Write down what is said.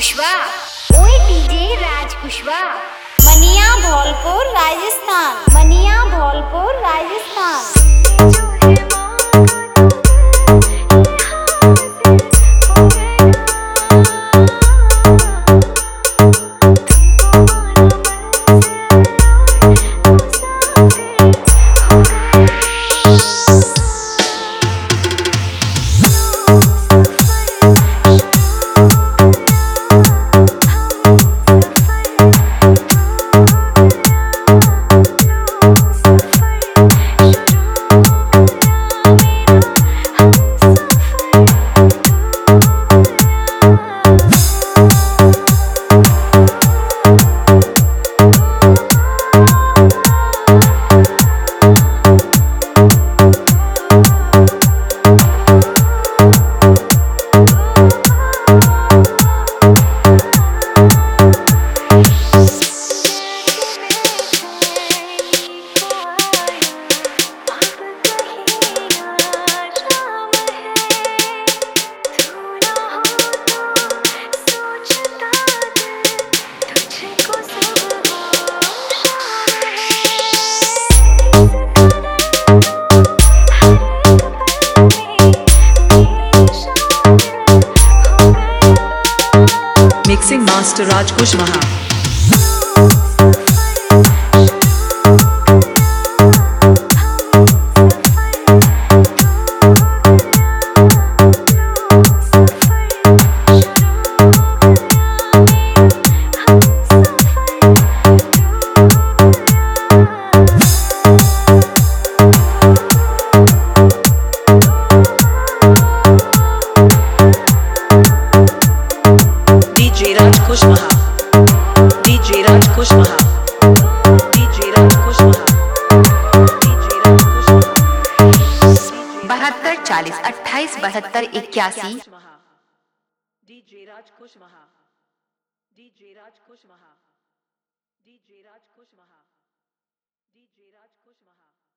कुशवाहा, ओए DJ Raj Kushwaha. Maniya Dholpur Rajasthan, Maniya Dholpur Rajasthan. Mixing Master Raj Kushwaha. DJ Raj Kushwaha, DJ Raj Kushwaha, DJ Raj Kushwaha, DJ Raj Kushwaha, 72 40 28 72 81। DJ Raj Kushwaha, DJ Raj Kushwaha, DJ Raj Kushwaha, DJ Raj Kushwaha.